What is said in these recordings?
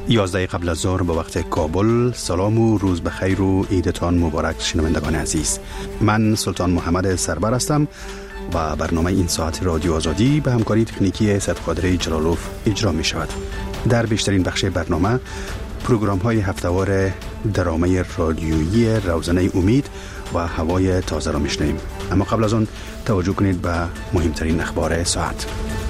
11 قبل از ظهر به وقت کابل. سلام و روز بخیر و عیدتان مبارک شنوندگان عزیز. من سلطان محمد سربر هستم و برنامه این ساعت رادیو آزادی به همکاری تکنیکی صدقادر جلالوف اجرا می شود. در بیشترین بخش برنامه پروگرام های هفتهوار درامه رادیویی روزنه امید و هوای تازه را میشنویم. اما قبل از آن توجه کنید به مهمترین اخبار ساعت.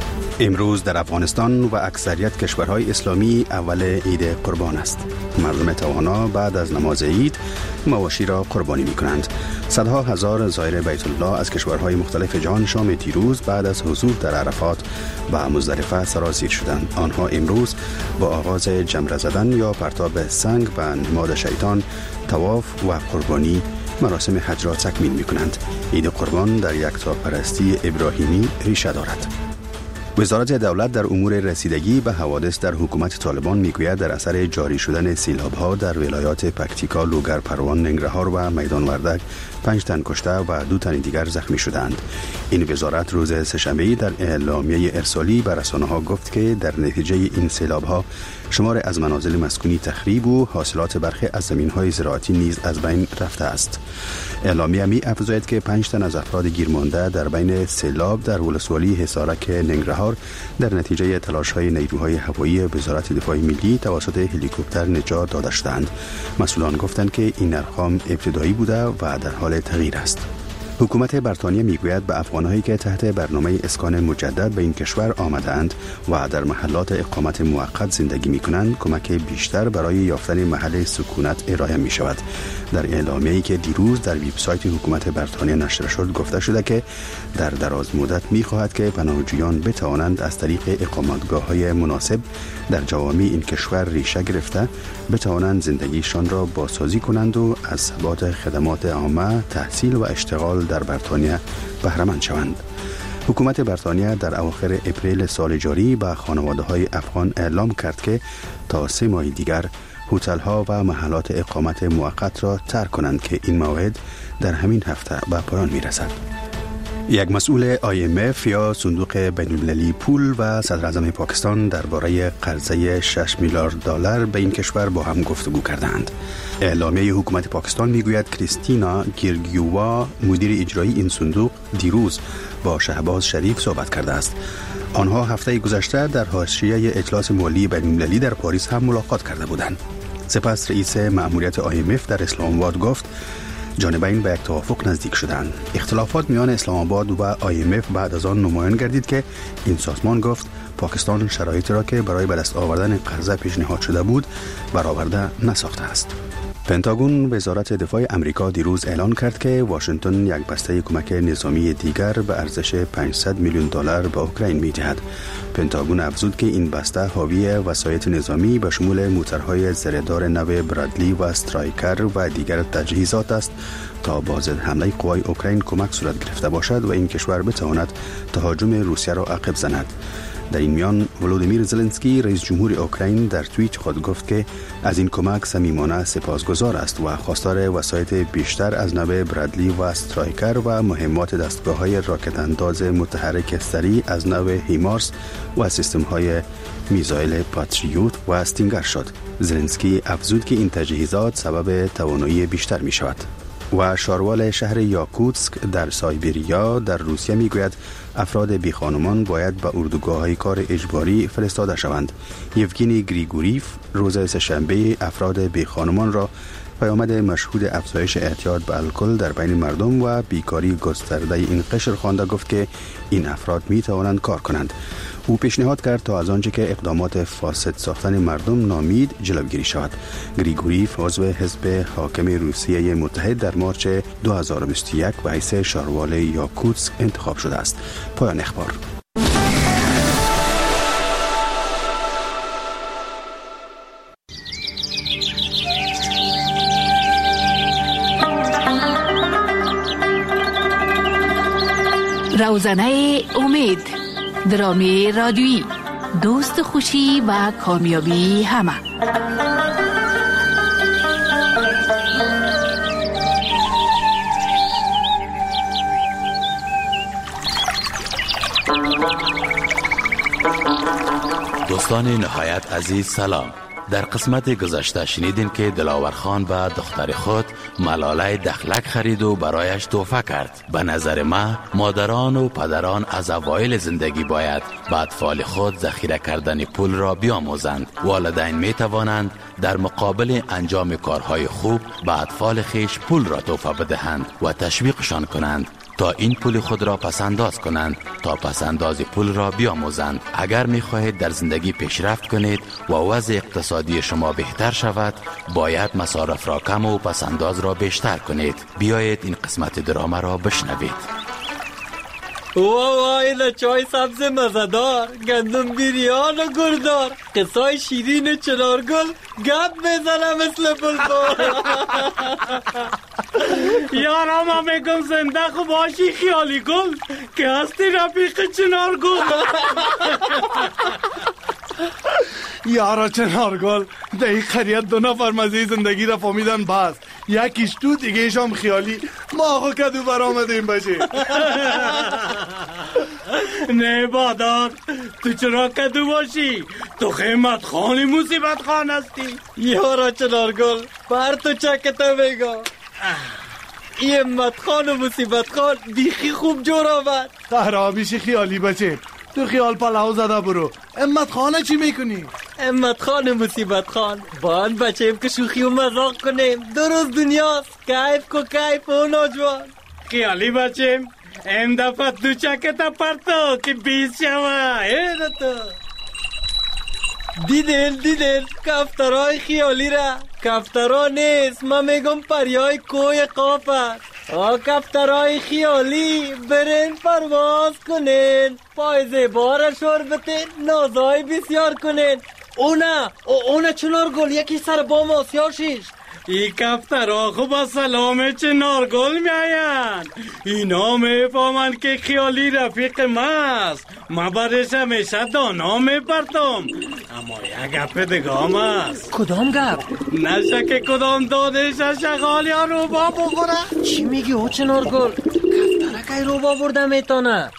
امروز در افغانستان و اکثریت کشورهای اسلامی اول عید قربان است. مردم توانا بعد از نماز عید مواشی را قربانی می کنند. صدها هزار زائر بیت الله از کشورهای مختلف جهان شام دیروز بعد از حضور در عرفات و مزدلفه سرازیر شدند. آنها امروز با آغاز جمره زدن یا پرتاب سنگ و نماد شیطان، طواف و قربانی مراسم حج را تکمیل می کنند. عید قربان در یکتاپرستی ابراهیمی ریشه دارد. وزارت دولت در امور رسیدگی به حوادث در حکومت طالبان میگوید در اثر جاری شدن سیلاب‌ها در ولایات پکتیکا، لوگر، پروان، ننگرهار و میدان وردک 5 تن کشته و 2 تن دیگر زخمی شدند. این وزارت روز سه‌شنبه در اعلامیه ارسالی به رسانه‌ها گفت که در نتیجه این سیلاب‌ها شمار از منازل مسکونی تخریب و حاصلات برخی از زمین‌های زراعتی نیز از بین رفته است. اعلامیه می افزاید که 5 تن از افراد گیرمانده در بین سیلاب در ولسوالی حصارک ننگرهار در نتیجه تلاش‌های نیروهای هوایی وزارت دفاع ملی توسط هلیکوپتر نجات داده شدند. مسئولان گفتند که این ارقام ابتدایی بوده و در حال تغییر است. حکومت بریتانیا میگوید به افغان‌هایی که تحت برنامه اسکان مجدد به این کشور آمدند و در محلات اقامت موقت زندگی می‌کنند کمک بیشتر برای یافتن محل سکونت ارائه می‌شود. در اعلامیه‌ای که دیروز در وبسایت حکومت بریتانیا نشر شد گفته شده که در دراز مدت می‌خواهد که پناهجویان بتوانند از طریق اقامتگاه‌های مناسب در جوامع این کشور ریشه گرفته بتوانند زندگیشان را بازسازی کنند و از ثبات خدمات عامه، تحصیل و اشتغال در بریتانیا بهره مند شوند. حکومت بریتانیا در اواخر اپریل سال جاری به خانواده‌های افغان اعلام کرد که تا 3 ماه دیگر هتل‌ها و محلات اقامت موقت را ترک کنند که این موعد در همین هفته به پایان می‌رسد. یک مسئول IMF یا صندوق بین‌المللی پول و صدر اعظم پاکستان درباره قرضه 6 میلیارد دلار به این کشور با هم گفتگو کردند. اعلامیه حکومت پاکستان میگوید کریستینا گیرگیووا مدیر اجرایی این صندوق دیروز با شهباز شریف صحبت کرده است. آنها هفته گذشته در حاشیه اجلاس مالی بین‌المللی در پاریس هم ملاقات کرده بودند. سپس رئیس مأموریت IMF در اسلام آباد گفت جانبین به یک توافق نزدیک شدند. اختلافات میان اسلام آباد و IMF بعد از آن نمایان گردید که این سازمان گفت پاکستان شرایطی را که برای به دست آوردن قرضه پیشنهاد شده بود برآورده نساخته است. پنتاگون وزارت دفاع امریکا دیروز اعلان کرد که واشنگتن یک بسته کمک نظامی دیگر به ارزش 500 میلیون دلار به اوکراین می‌دهد. پنتاگون افزود که این بسته حاوی وسایط نظامی به شمول موتورهای زره‌دار نو برادلی و استرایکر و دیگر تجهیزات است تا با ضد حمله قوای اوکراین کمک صورت گرفته باشد و این کشور بتواند تهاجم روسیه را عقب زند. در این میان ولودیمیر زلنسکی رئیس جمهور اوکراین در توییت خود گفت که از این کمک صمیمانه سپاسگزار است و خواستار وسایط بیشتر از نوع برادلی و استرایکر و مهمات دستگاه‌های راکت انداز متحرک سریع از نوع هیمارس و سیستم‌های میزایل پاتریوت و استینگر شد. زلنسکی افزود که این تجهیزات سبب توانایی بیشتر می شود. و شاروال شهر یاکوتسک در سایبریا در روسیه میگوید افراد بیخانمان باید به اردوگاه‌های کار اجباری فرستاده شوند. یوگینی گریگوریف روز سه‌شنبه افراد بیخانمان را پیامد مشهود افزایش اعتیاد به الکل در بین مردم و بیکاری گسترده این قشر خوانده گفت که این افراد می توانند کار کنند. او پیشنهاد کرد تا از آنچه که اقدامات فاسد ساختن مردم نامید جلوگیری شود. گریگوریف عضو حزب حاکم روسیه متحد در مارچ 2021 به حیث شاروال یاکوتسک انتخاب شده است. پایان اخبار. روزنه امید، درامی رادیویی، دوست خوشی و کامیابی همه. دوستان نهایت عزیز سلام. در قسمت گذشته شنیدین که دلاور خان به دختر خود ملاله دخلک خرید و برایش تحفه کرد. به نظر من مادران و پدران از اوایل زندگی باید به اطفال خود ذخیره کردن پول را بیاموزند. والدین می توانند در مقابل انجام کارهای خوب به اطفال خیش پول را تحفه بدهند و تشویقشان کنند تا این پول خود را پسنداز کنند، تا پسنداز پول را بیاموزند. اگر می خواهید در زندگی پیشرفت کنید و وضع اقتصادی شما بهتر شود، باید مصارف را کم و پسنداز را بیشتر کنید. بیایید این قسمت دراما را بشنوید. وای اینه چای سبز مزدار، گندم بیریان و گلدار، قصای شیرین چنارگل گپ بزنم مثل بلبل. یارا ما میگم زنده خوب باشی خیالی گل که هستی رفیق چنارگل. یارا چنارگل در این قریت 2 نفر مزه زندگی را فهمیدن، بس یکیش تو دیگه شام خیالی. ما آقا کدو برآمدیم باشه. نه بادار، تو چرا کدو باشی؟ تو خیمت خانی مصیبت خان هستی. یارا چنارگل بر تو چکتا بگا، این امت خان و مصیبت خان بیخی خوب جور آمد. خرابیشی خیالی بچه، تو خیال پلاو زده برو. امت خانه چی میکنی؟ امت خان و مصیبت خان بان بچه‌ام که شوخی و مزاق کنیم. 2 روز دنیاست، کیف کو کیف و نوجوان. خیالی بچم این دفعه دو چکتا پرتو که 20 شوه. دیدل کفترهای خیالی را. کفترها نیست، من میگم پریای کوی قاف است. کفترهای خیالی برین پرواز کنین، پایزه بار شور بتین، نازای بسیار کنین. اونا چنارگل یکی سر بام آسیار شیش. ای کفترها خوب سلام چنارگل میاین. اینا میفهمن که خیالی رفیق ماست. ما برش همیشه دانا میپرتم. اما یک گپ دگام است. کدام گپ؟ نشه که کدام دانش شغال یا روبا بخوره. چی میگی او چنارگل؟ کفترکای روبا برده میتونه.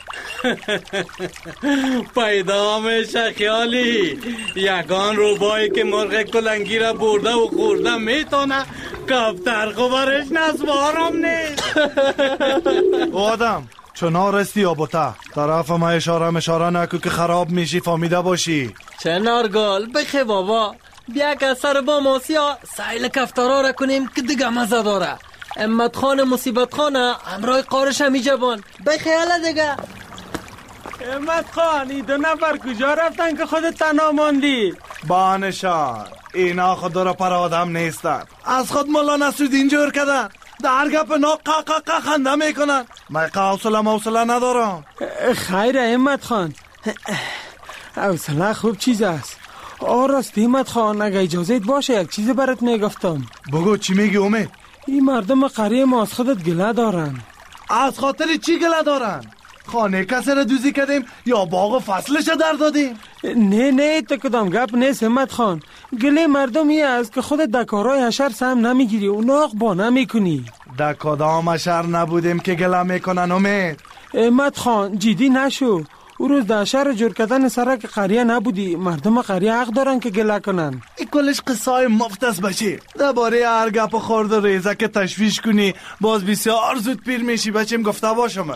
پیدا میشه خیالی یگان روبایی که مرغ کلنگی را برده و خورده میتونه، کفتر خبرش نزوارم نیست. آدم چنار استی یا بوتا طرف ما اشاره نکو که خراب میشی، فهمیده باشی. چنارگل بخی بابا، بیا که سر با ماسیا سایل کفترها را کنیم که دیگه مزه داره. امت خان مصیبت خانه همراه قارش همی جبان بخیاله دیگه. امت خان ای 2 نفر کجا رفتن که خودت تنها موندی؟ بانشان اینا خود را پر آدم نیستن، از خود ملا نصرالدین جور کردن، در گپ نا قا خنده میکنن. من حوصله ندارم. خیر امت خان، حوصله خوب چیز است. راست امت خان، اگه اجازت باشه یک چیز برات میگفتم. بگو چی میگی امید؟ این مردم قریه ما از خودت گله دارن. از خاطر چی گله دارن؟ خانه کسی را دوزی کردیم یا باغ فصلش در دادیم؟ نه تو کدام گپ نیست همت خان. گله مردمی است که خودت در کارهای حشر سهم نمیگیری و ناق با نمیکنی. در کدام حشر نبودیم که گله میکنن امید؟ همت خان جدی نشو. او روز در شهر جور کردن سرک قریه نبودی. مردم قریه حق دارن که گله کنن. این کلش قصای مفت است بچه. درباره هر گپ خورد و ریزه که تشویش کنی باز بسیار زود پیر میشی بچیم. گفته باشم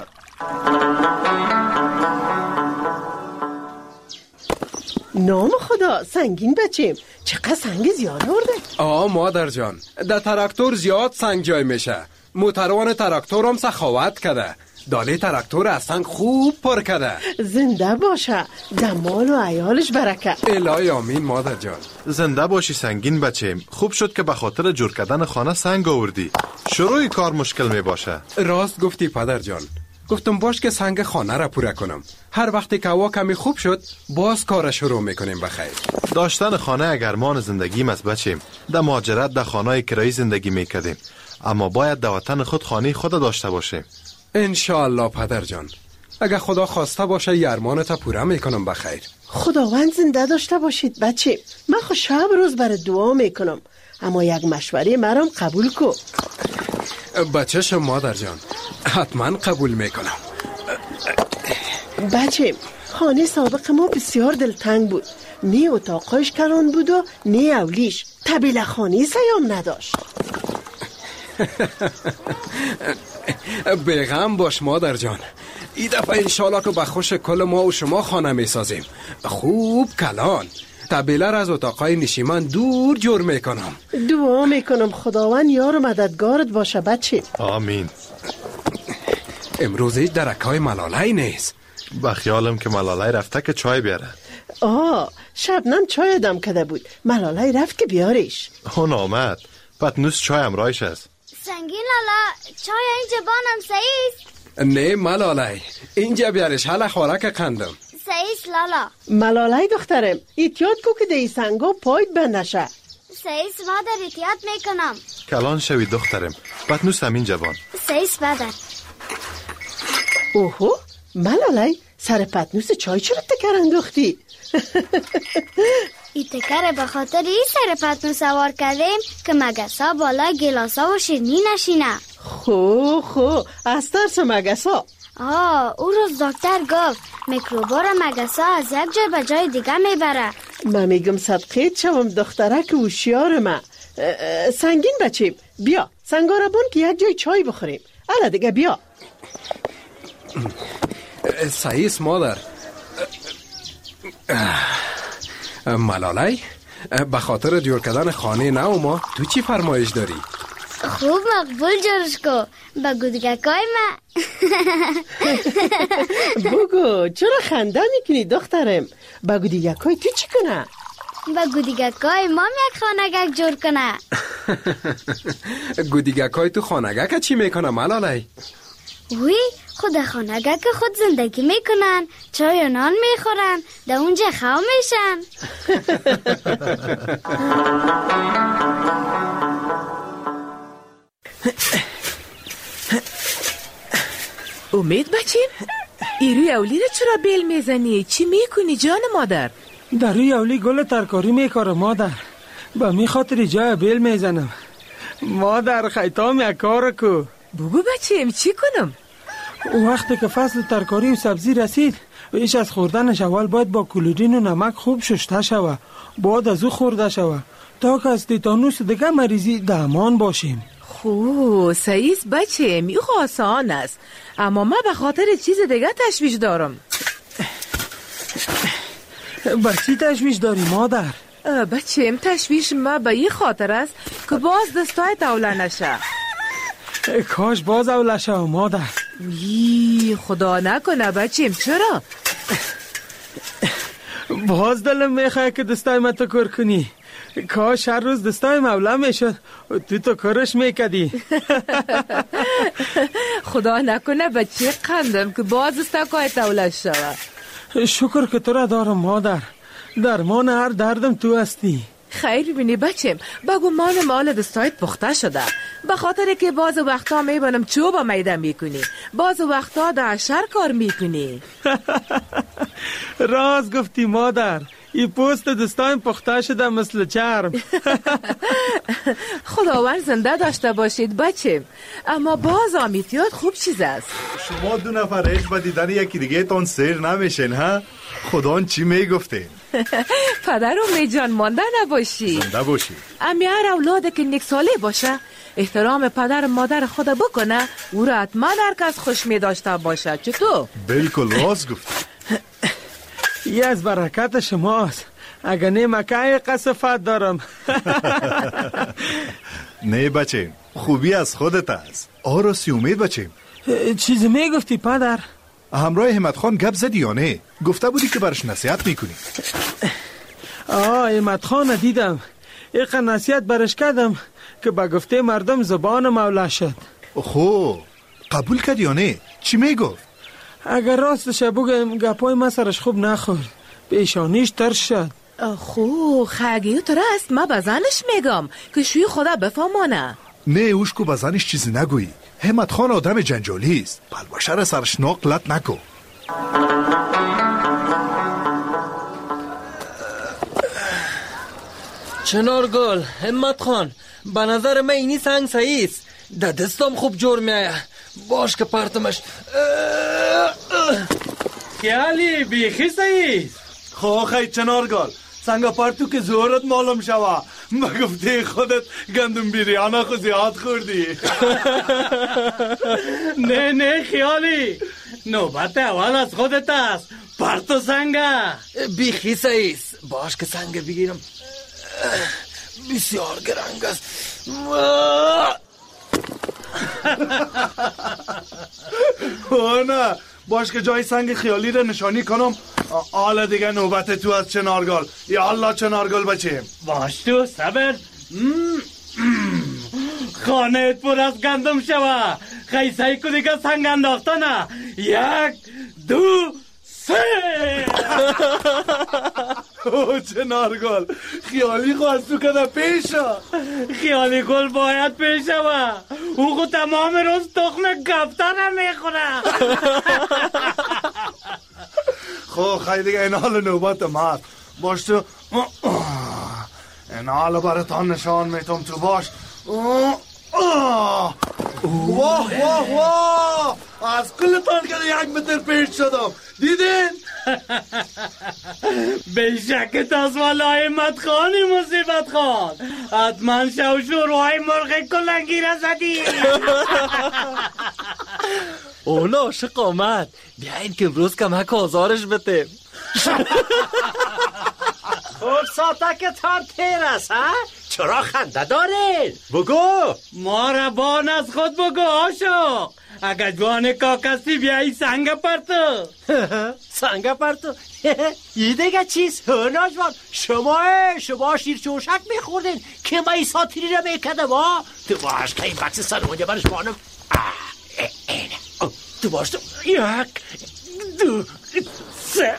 نام خدا سنگین بچیم، چقدر سنگ زیاد آورده؟ مادر جان، در تراکتور زیاد سنگ جای میشه. موتروان تراکتور هم سخاوت کده، داله تراکتور از سنگ خوب پر کده. زنده باشه، دمال و عیالش برکت. الهی آمین مادر جان. زنده باشی سنگین بچیم. خوب شد که به خاطر جور کردن خانه سنگ آوردی. شروع کار مشکل می باشه. راست گفتی پدر جان. گفتم باش که سنگ خانه را پوره کنم. هر وقتی که هوا کمی خوب شد باز کار شروع میکنیم بخیر. داشتن خانه اگرمان زندگیم است بچیم. در مهاجرت در خانه کرایی زندگی میکردیم، اما باید در وطن خود خانه خود داشته باشیم. انشاءالله پدر جان، اگر خدا خواسته باشه یرمانتا پوره میکنم بخیر. خداوند زنده داشته باشید بچه. من خود شب روز برای دعا میکنم، اما یک مشوره مرام قبول کو. بچه‌ش مادر جان، حتما قبول میکنم. بچه خانه سابق ما بسیار دلتنگ بود. نی اتاقش کلان بود و نی اولیش طبیله خانی سیام نداشت. بغم باش مادر جان، این دفعه انشالله که به خوش کل ما و شما خانه می سازیم. خوب کلان طبیله را از اتاقای نشیمن دور جور میکنم. دعا میکنم خداوند یار و مددگارت باشه بچه. آمین. امروز هیچ درکای ملالای نیست. با خیالم که ملالای رفته که چای بیاره. شبنم چای دم کده بود، ملالای رفت که بیاریش. اون آمد. پتنوس چای امرایش است. سنگین لالا، چای اینجا بانم سعیست؟ نه ملالای، اینجا بیارش، حالا خوراک قندم. سعیست لالا. ملالای دخترم، ایتیاد کو که دی سنگا پاید بندشه. سعیست مادر، ایتیاد میکنم. کلان شوی دخترم، پتنوس همین جوان. سعیست مادر. اوهو، ملالای سر پتنوس چای چرا تکر انداختی؟ این تکر به خاطر این سر پتنوس سوار کردیم که مگسا بالا گلاسا و شیرنی نشینه. خو از ترس مگسا. او روز دکتر گفت میکروبا را مگسا از یک جای به جای دیگه میبره. من میگم صدقیت شوم دخترک هوشیار ما. سنگین بچیم، بیا سنگارا بون که یک جای چای بخوریم. الا دیگه بیا. سعیس مادر. ملالای به خاطر جور کردن خانه نو ما تو چی فرمایش داری؟ خوب مقبول جورش کو با گودگکای ما. بگو چرا خنده میکنی دخترم؟ با گودگکای تو چی کنه؟ با گودگکای ما یک خانگک جور کنه. گودگکای تو خانگک چی میکنه ملالای؟ وی خود خانگک خود زندگی میکنن، چای و نان میخورن، در اونجا خواه میشن. امید بچیم، روی اولی رو چرا بیل میزنی؟ چی میکنی جان مادر؟ در روی اولی گل ترکاری میکارم مادر، با می خاطر جای بیل میزنم. مادر خیطام یک کار کو. بگو بچیم چی کنم؟ وقتی که فصل ترکاری و سبزی رسید، ایش از خوردنش اول باید با کلورین و نمک خوب شسته شوه، بعد از او خورده شوه تا که از تیتانوس دیگه مریضی درمان باشیم. سعیس بچیم، این آسان است، اما من به خاطر چیز دیگه تشویش دارم. چی تشویش داری مادر؟ بچیم تشویش ما به این خاطر است که باز دستای توله نشه. کاش باز اوله شو مادر. خدا نکنه بچیم. چرا؟ باز دلم میخواه که دستای ما تو کار کنی. کاش هر روز دستای مولا میشد تو کارش میکدی. خدا نکنه بچه قندم که باز دستای توله شوه. شکر که تو را دارم مادر، درمان هر دردم تو هستی. خیر ببینی بچم، بگو مال دستایت پخته شده، به خاطر که باز وقتا میبینم چوب میده میکنی، باز وقتا در شر کار میکنی. راز گفتی مادر، این پوست دستایم پخته شده مثل چرم. خداوند زنده داشته باشید بچم، اما باز آمیتیات خوب چیز است. شما دو نفر هیچ با دیدن یکی دیگه تان سیر نمیشین ها؟ خدا چی میگفته؟ پدر و می جان مانده نباشی، زنده باشی. امی هر اولاده که نیک ساله باشه احترام پدر و مادر خود بکنه، او را حتما هر کس خوش می داشته باشه. چطور؟ بالکل راست گفت. یه از برکت شماست، اگه نه مکه قصفت دارم. نه بچه، خوبی از خودت است. آراسی امید بچه. چیزی میگفتی پدر؟ همراه همت خان گپ زدی یا نه؟ گفته بودی که برش نصیحت میکنی. همت خان دیدم، ایقا نصیحت برش کردم که با گفته مردم زبان مولا شد. خو قبول کردی یا نه؟ چی میگفت؟ اگر راستش بگم گپای ما سرش خوب نخورد، پیشانیش ترش شد. خگیو تو راست، ما بزنش میگم که شوی خدا بفهمانه. نه اوشکو بزنش چیزی نگویی، همت خان آدم جنجالی است، بلبشر سرش ناقلت نکو. چنارگل، همت خان، به نظر من اینی سنگ سعیست، در دستم خوب جور میایه. باش که پرتمش. خیالی بیخی سعیست. خواهی چنارگل، سنگ پرتو که زورت معلوم شوه. ما گفته خودت گندم بیریانه خود زیاد خوردی. نه خیالی، نوبت اول از خودت است. پرتو سنگه. بیخی سایست. باش که سنگ بگیرم. بسیار گرنگ است. نه باش که جای سنگ خیالی را نشانی کنم. حالا دیگه نوبت تو از چنارگل. یا الله چنارگل بچیم. باش تو صبر. خانه پر از گندم شوه. خیسایی که دیگه سنگ انداختنه. 1 2 3. او چنارگل خیالی خواست تو کده پیشا. خیالی گل باید پیشه و او خود تمام روز تخم کفتر میخوره. خب خیلی دیگه این حال نوبت ما باش تو. این حال براتان نشان میتم تو باش. واه واه واه از کلتان که 1 متر پیش شدم. دیدین؟ بیشک تازوال احمد خانی مصیبت خان. حتما شوشوروهای مرغ کلنگی را زدی. اونا عاشق آمد. بیاین که امروز کمک آزارش بتیم. خود ساتکتان تیر است ها؟ چرا خنده دارین؟ بگو. ما را بان از خود بگو عاشق. اگر جوان کاکستی بیایی سنگ پرتو. سنگ پرتو؟ این دیگه چیز؟ ناجوان شما شیر چوشک میخوردین که ما ای ساتیری را میکده ما. تو باش که این بکس سلمونی برش بانم. تو باش تو 1 2 3.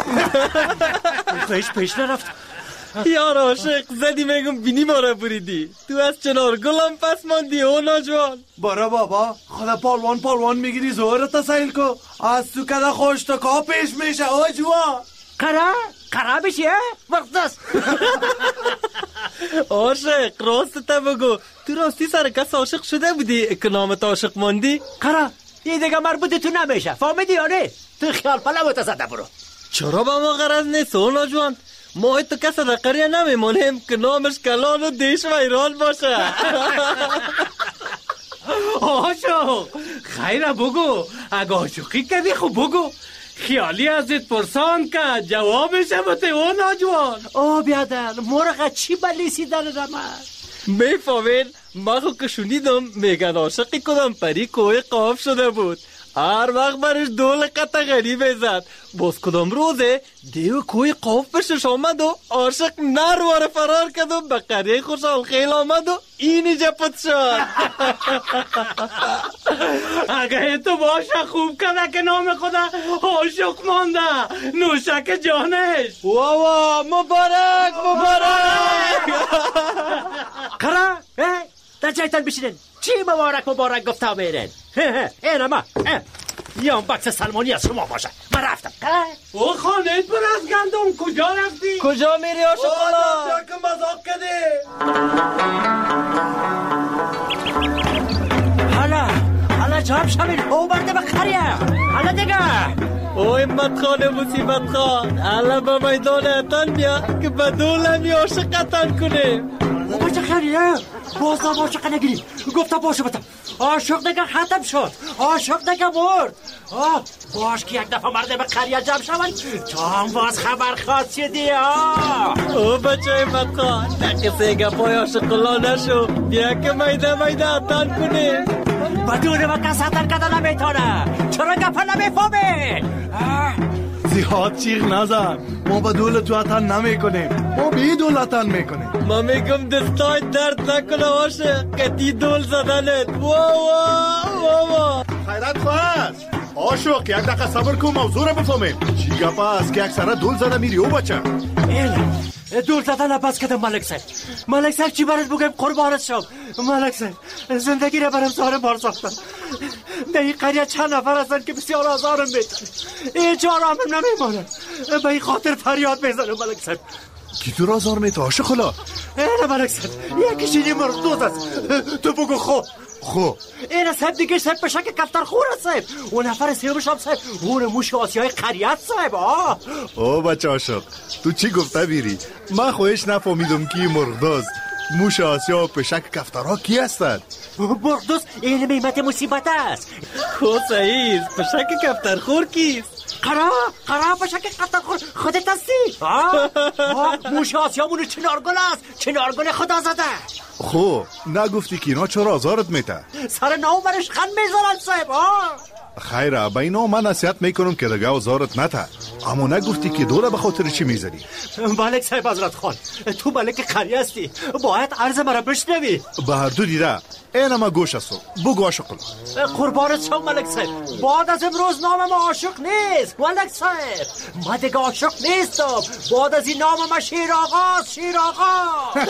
پیش نرفت. یار عاشق زدی میگم بینی ما را بریدی. تو از چنار گلم پس ماندی او ناجوان. برا بابا خدا پالوان میگیری زورت سیل کو. از تو کده خوش تو که پیش میشه او جوان. قرار بشه وقت است. عاشق راست تا بگو. تو راستی سر کس عاشق شده بودی که نامت عاشق ماندی؟ قرار این دیگه مربوط تو نمیشه. فهمیدی یا نه؟ تو خیال پلوت زده برو. چرا با ما غرض نیست او ناجوان؟ ما تو کس در قریه نمیمونیم که نامش کلان و دیش و ایران باشه. عاشق خیره بگو. اگه عاشقی کردی خب بگو. خیالی ازت پرسان که جوابش بته او ناجوان. بیادر مرغ چی بلیسی در رمد؟ میفهمین ما خو که شنیدم میگن عاشقی کدام پری کوه قاف شده بود. هر وقت برش دول قطع غریبه زد. باز کدام روزه دیو کوی قاف بشش آمد و عاشق نروار فرار کرد و به قریه خوشحال خیل آمد و اینی جپت شد. اگه تو باشه خوب کرده که نام خدا عاشق مانده. نوشک جانش. واوا مبارک. قرار در جایتان بشینن. چی مبارک گفته میرن؟ این اما یا بکس سلمانی از شما باشه. من رفتم. او خانه پر از گندم کجا رفتی؟ کجا میری عاشق حالا؟ جا که مذاق کده. حالا جاب شمین او برده به خریه. حالا دیگه او همت خانه مصیبت خان. حالا به میدان اتن بیا که بدولم یا عاشقتن کنیم. او بچه خریه باز هم عاشق نگیریم. گفتم باشه بتم عاشق دیگه ختم شد. عاشق دیگه مرد. باش که یک دفعه مرده به قریه جمع شون تو هم باز خبر خواستیدی. او بچه همت خان نقصه گپای عاشقلا نشو. بیا که میده اتن کنیم. بدون و کس اتن کده نمیتونه. چرا گپا نمیفهمه؟ زیاد چیغ نزن. ما با دول تو اتن نمی کنیم. ما بی دول اتن می کنیم. ما میگم دستای درد نکنه عاشق که تی دول زدنت. واوا خیرت خواست عاشق یک دقیقه صبر کن موضوع رو بفهمیم. چی گپ است که اکثره دول زده میری او بچه؟ دول زدن نپس کدم ملک صاحب چی برات بگم قربانت شم. ملک صاحب زندگی رو برم زارم بار ساختم. در این قریه چند نفر هستن که بسیار آزارم میتن. اینجا رامم نمیمانم. به این خاطر فریاد میزنم ملک صاحب. کی تو را آزار میته عاشق خلا؟ نه ملک صاحب یکیش این مردوز است. تو بگو خود خب این صاحب دیگه صاحب به شک کفتر خور صاحب. اون نفر سیومش هم صاحب اون موش آسیای قریت صاحب. او بچه عاشق تو چی گفته بیری؟ من خواهش نفهمیدم کی مرغداز موش آسیا و پشک کفترها کی هستند؟ مرغداز این میمت مصیبت است. خود صحیح پشک کفترخور کیست؟ قرار پشک کفترخور خودت هستی؟ موش آسیامونو چنارگل است، چنارگل خدا زده. خب نگفتی که اینا چرا آزارت میته؟ سر ناو برش خند میذارن صاحب. خیره به اینا من نصیحت میکنم که دیگه آزارت نته، اما نگفتی که دوره به خاطر چی میذاری؟ ملک صاحب حضرت خان، تو ملک قریه هستی، باید عرض مرا بشنوی. به هر دو دیده این ما گوش هستو بگو عاشق کن. قربانت شم ملک صاحب، بعد از امروز نامم عاشق نیست ملک صاحب. من دیگه عاشق نیستم، بعد از این نامم شیر آقاست. شیر آقا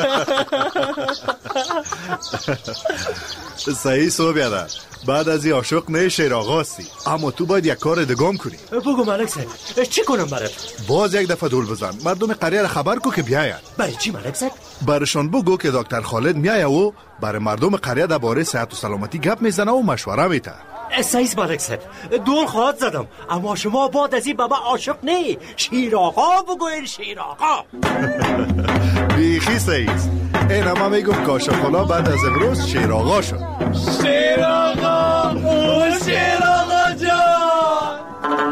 صحیح سو بیاده، بعد از این عاشق نه شیر آقاستی، اما تو باید یک کار دگام کنی. بگو ملک صاحب چی کنم برات؟ باز یک دفعه دول بزن، مردم قریه را خبر کو که بیاید. برای چی ملک صاحب؟ برشان بگو که دکتر خالد میایه و برای مردم قریه درباره صحت و سلامتی گپ میزنه و مشوره میده. صحیح ملک صاحب، دور خواهد زدم، اما شما بعد از این بابا عاشق نه شیر آقا بگوین. شیر آقا بیخی صحیح. این همه میگم کاشقالا بعد از امروز شیر آقا شد. شیر آقا او شیر آقا جان.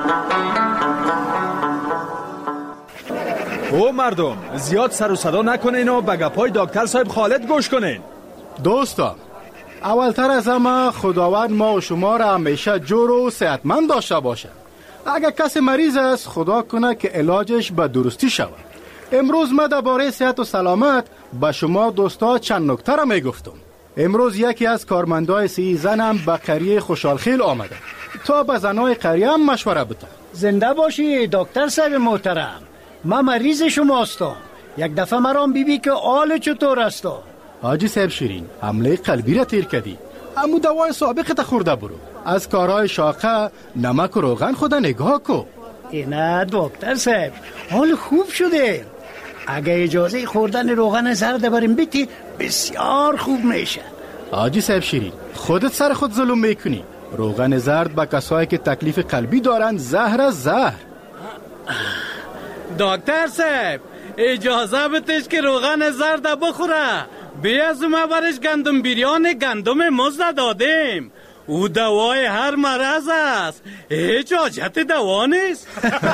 او مردم زیاد سر و صدا نکنین و به گپای دکتر صاحب خالد گوش کنین. دوستا اولتر از همه خداوند ما و شما را همیشه جور و صحتمند داشته باشه. اگر کسی مریض است خدا کنه که علاجش به درستی شود. امروز من درباره صحت و سلامت به شما دوستا چند نکته را میگفتم. امروز یکی از کارمندای سی زنم به قریه خوشحالخیل آمده تا به زنای قریه هم مشوره بده. زنده باشی دکتر صاحب محترم، من مریض شما هستم. یک دفعه مرام بیبی که حال چطور است؟ حاجی صاحب شیرین حمله قلبی را تیر کردی، اما دوای سابقت خورده برو. از کارهای شاقه نمک و روغن خدا نگاه کو. نه دکتر صاحب حال خوب شده. اگه اجازه خوردن روغن زرد بریم بیتی بسیار خوب میشه. حاجی صاحب شیرین خودت سر خود ظلم میکنی. روغن زرد با کسایی که تکلیف قلبی دارن زهر از زهر. دکتر صاحب اجازه بتش که روغن زرد بخوره. بیاز ما برش گندم بیریان گندم مزد دادیم، او دوای هر مرض است، هیچ حاجت دوا نیست.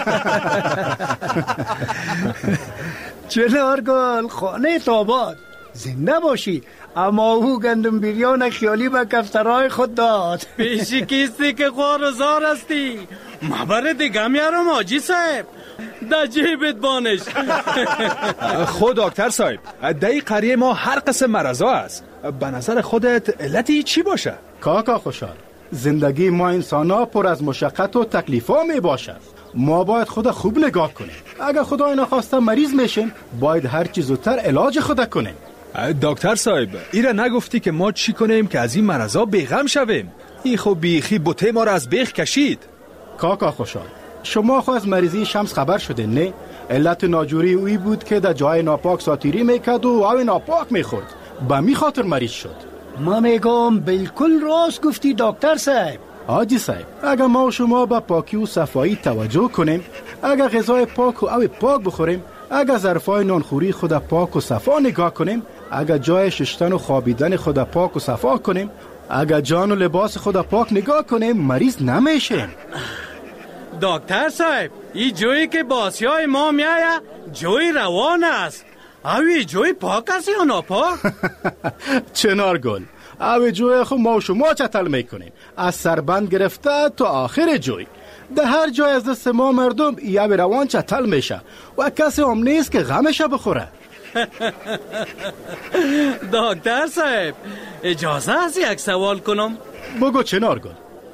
چنارگل خانه تاباد زنده باشی، اما او گندم بیریان خیالی به کفترهای خود داد. پیشی کیستی که خوار و زار هستی، مبره دیگه میارم حاجی صاحب در جیبت بانش. خود دکتر صاحب در قریه ما هر قسم مرضا است، به نظر خودت علتی چی باشه؟ کاکا خوشحال، زندگی ما انسانا پر از مشقت و تکلیفا می باشد. ما باید خود خوب نگاه کنیم. اگر خدای نخواسته مریض میشیم باید هر چیز زودتر علاج خود کنیم. دکتر صاحب ایره نگفتی که ما چی کنیم که از این مرضا بیغم شویم؟ این خب بیخی بوته ما را از بیخ کشید. کاکا خوشحال، شما خو از مریضی شمس خبر شده نه؟ علت ناجوری اوی بود که در جای ناپاک ساتیری میکرد و او ناپاک میخورد، به می خاطر مریض شد. ما میگم بالکل راست گفتی دکتر صاحب. حاجی صاحب اگر ما و شما به پاکی و صفایی توجه کنیم، اگر غذای پاک و او پاک بخوریم، اگر ظرفای نانخوری خود پاک و صفا نگاه کنیم، اگر جای ششتن و خوابیدن خود پاک و صفا کنیم، اگر جان و لباس خود پاک نگاه کنیم، مریض نمیشیم. دکتر صاحب این جویی که باسیای ما میایه جوی روان است، اوی جوی پاک است یا ناپاک؟ چنارگل اوی جوی خود ما و شما چتل میکنیم، از سربند گرفته تا آخر جوی. در هر جای از دست ما مردم یه روان چتل میشه و کسی هم نیست که غمش بخوره. دکتر صاحب اجازه است یک سوال کنم؟ بگو چنارگل.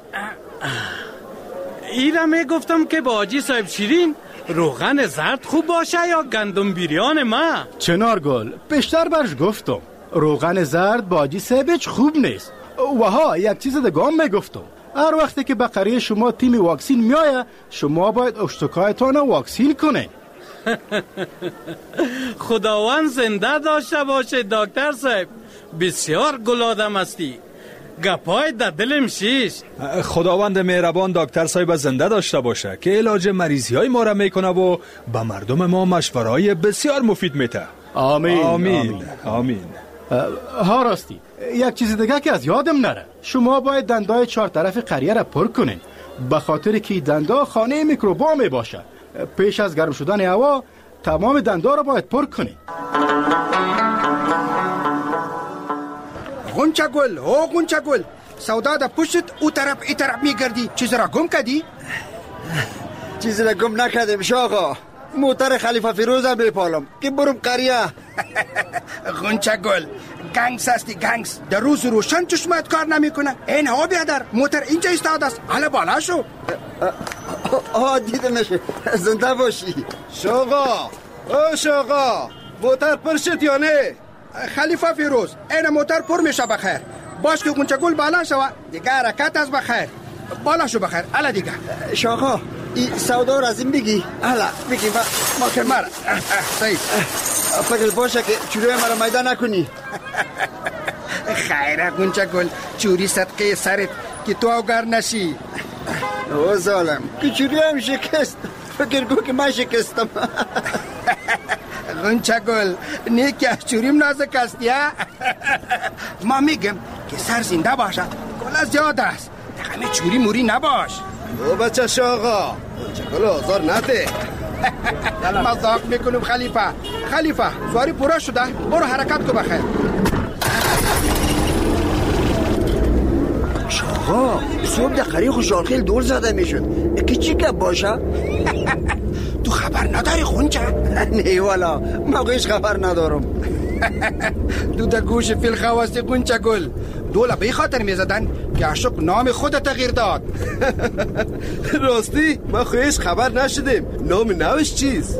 ایره میگفتم که با حاجی صاحب شیرین روغن زرد خوب باشه یا گندم بیریان ما؟ چنارگل پیشتر برش گفتم روغن زرد با حاجی صاحبش خوب نیست. و ها یک چیز دگام میگفتم، هر وقتی که به قریه شما تیم واکسین میایه شما باید اشتکایتان واکسین کنه. خداوند زنده داشته باشه دکتر صاحب، بسیار گل آدم هستی. گپای در دلم شیش. خداوند مهربان دکتر صاحب زنده داشته باشه که علاج مریضی های ما را میکنه و به مردم ما مشورهای بسیار مفید میده. آمین آمین آمین. ها راستی یک چیز دیگه که از یادم نره، شما باید دندای 4 طرف قریه را پر کنین، به خاطر که دندا خانه میکروبا می باشه. پیش از گرم شدن هوا تمام دندا را باید پر کنین. غنچه گل، او غنچه گل، سودا در پشت او طرف ای طرف میگردی. چیز را گم کردی؟ چیز را گم نکردم شاقا، موتر خلیفه فیروز هم میپالم که برم قریه. غنچه گل، گنگس هستی گنگس. در روز روشن چشمت کار نمیکنه. این ها بیادر، موتر اینجا استاد است. حالا بالا شو. دیده نشه، زنده باشی. شاقا، او شاقا، موتر پر شد یا نه؟ خلیفه فیروز، این موتر پر میشه بخیر. باش که غنچه گل بالا شو، دیگه حرکت از بخیر. بالا شو بخیر. الا دیگه شاقا این سودا را از این بگی. الا بگی ما که مرا صحیح فکر باشه که چوری مرا میدان نکنی. خیره غنچه گل، چوری صدقه سرت که تو اوگر نشی. او ظالم که چوری هم شکست، فکر گو که من شکستم. غنچه گل، نه که چوریم نازک است یا؟ ما میگم که سر زنده باشه، گل زیاد است. همه چوری موری نباش. او بچه شاقا، غنچه گل آزار نده. مذاق میکنم خلیفه سواری پورا شده، برو حرکت کو بخیر. شاقا صبح در قریه خوشحالخیل دور زده میشد که چی که باشه؟ تو خبر نداری غنچه؟ نه والا، موقعش خبر ندارم. دو در گوش فیل خواستی غنچه گل. دوله به خاطر میزدن که عاشق نام خود تغییر داد. راستی ما خویش خبر نشدیم. نام نوش چیز؟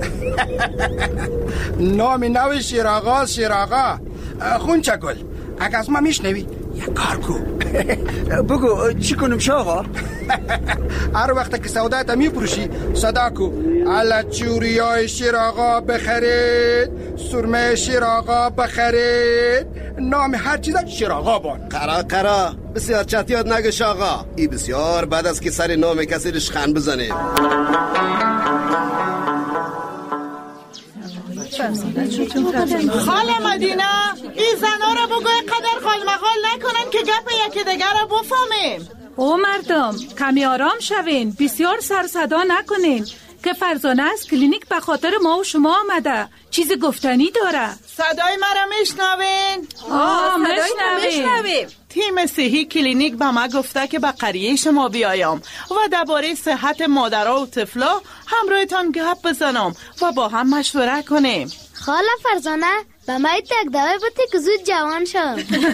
نام نوش شیراغا. غنچه گل، اگه از ما میشنوی یک کار کو. بگو چی کنم شاقا؟ هر وقت که سودایت میپروشی صدا کو الا چوریای شیراغا بخرید، سرمه شیراغا بخرید، نام هر چیز شیراغا بان. قرا بسیار چتیات نگه شاقا، ای بسیار بعد از که سر نام کسی رشخن بزنه. خاله مدینه، این زنا را بگوی قدر خال مخال نکنن که گپ یکی دیگر را بفهمیم. او مردم کمی آرام شوین، بسیار سر صدا نکنین که فرزانه از کلینیک به خاطر ما و شما آمده، چیز گفتنی داره. صدای مرا میشنوین؟ میشنویم. تیم صحی کلینیک به ما گفته که به قریه شما بیایم و درباره صحت مادرها و طفلا همراهتان گپ بزنم و با هم مشوره کنیم. خاله فرزانه به ما تک دوای بودی که زود جوان شم.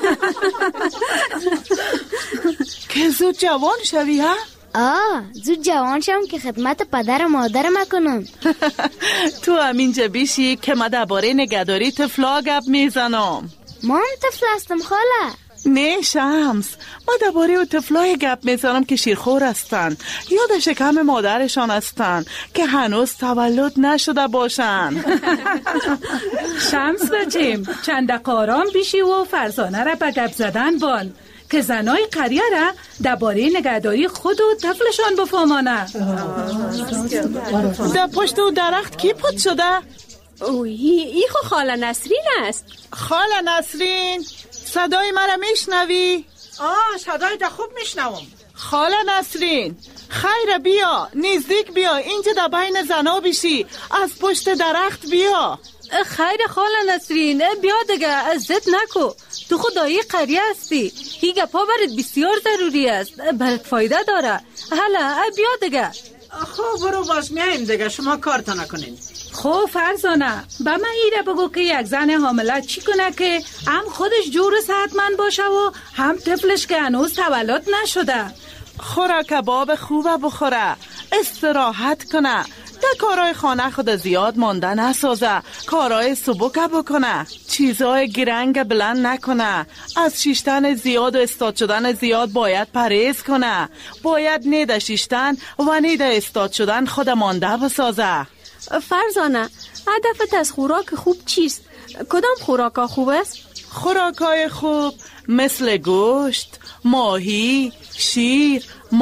که زود جوان شوی ها؟ زود جوان شم که خدمت پدر و مادر کنم. تو همینجا بیشی که ما درباره نگهداری طفلا گپ میزنم. ما هم طفل هستم خاله. نه شمس، ما درباره طفلای گپ میزنم که شیرخور هستن، یاد شکم مادرشان هستن که هنوز تولد نشده باشن. شمس بچیم چند دقیقه آرام بیشی و فرزانه را به گپ زدن بان که زنای قریه را درباره نگهداری خود و طفلشان بفهمانه. در پشت و درخت کی پود شده؟ ای خو خاله نسرین است. خاله نسرین، صدای مرا میشنوی؟ صدای تا خوب میشنوم. خاله نسرین، خیر بیا، نزدیک بیا، اینجا در بین زنا بیشی، از پشت درخت بیا. خیر خاله نسرین، بیا دیگه، عزت نکو، تو خدایی قریه هستی، هی گپا برات بسیار ضروری است، برات فایده داره. حالا بیا دیگه. خب برو باش میایم دیگه، شما کارتا نکنین. خب فرزانه، به من ایره بگو که یک زن حامله چی کنه که هم خودش جور صحتمند باشه و هم طفلش که هنوز تولد نشده؟ خوره کباب خوبه بخوره، استراحت کنه، در کارهای خانه خود زیاد مانده نسازه، کارهای سبک بکنه، چیزهای گرنگ بلند نکنه، از شیشتن زیاد و استاد شدن زیاد باید پرهیز کنه، باید نیده شیشتن و نیده استاد شدن خود مانده بسازه. فرزانه، هدفت از خوراک خوب چیست؟ کدام خوراکا خوب است؟ خوراکای خوب مثل گوشت، ماهی، شیر،